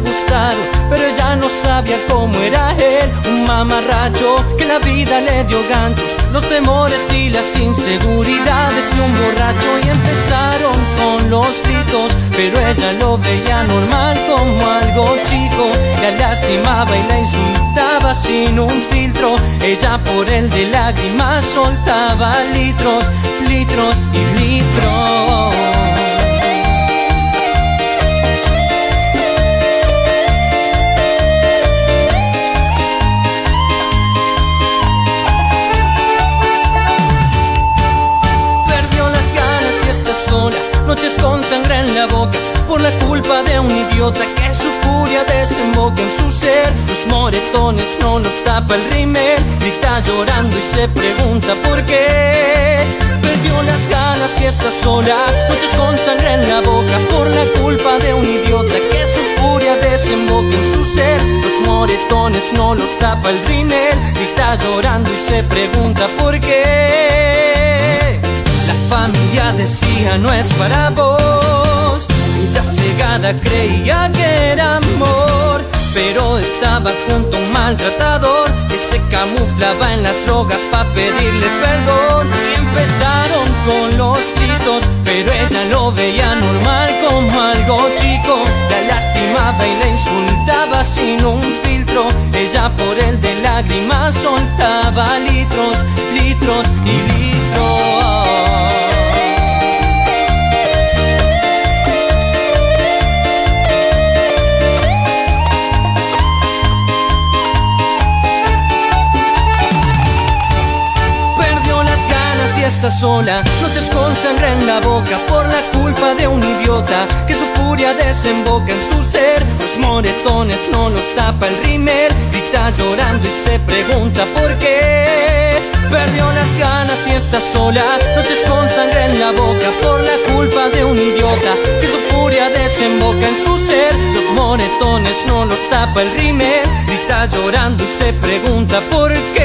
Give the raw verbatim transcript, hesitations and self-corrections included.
gustaron, pero ella no sabía cómo era él. Un mamarracho que la vida le dio ganchos, los temores y las inseguridades de un borracho. Y empezaron con los gritos, pero ella lo veía normal como algo chico. La lastimaba y la insultaba sin un filtro. Ella por él de lágrimas soltaba litros, litros y litros. Noches con sangre en la boca por la culpa de un idiota que su furia desemboca en su ser. Los moretones no los tapa el rímel, grita llorando y se pregunta por qué. Perdió las ganas y está sola. Noches con sangre en la boca por la culpa de un idiota que su furia desemboca en su ser. Los moretones no los tapa el rímel, grita llorando y se pregunta por qué. La familia decía no es para vos. Ella cegada creía que era amor, pero estaba junto a un maltratador que se camuflaba en las drogas para pedirle perdón. Y empezaron con los gritos, pero ella lo veía normal como algo chico. La lastimaba y la insultaba sin un filtro. Ella por él de lágrimas soltaba litros, litros y litros. Está sola, noches con sangre en la boca por la culpa de un idiota que su furia desemboca en su ser. Los moretones no los tapa el rímel, grita llorando y se pregunta por qué. Perdió las ganas y está sola, noches con sangre en la boca por la culpa de un idiota que su furia desemboca en su ser. Los moretones no los tapa el rímel, grita llorando y se pregunta por qué.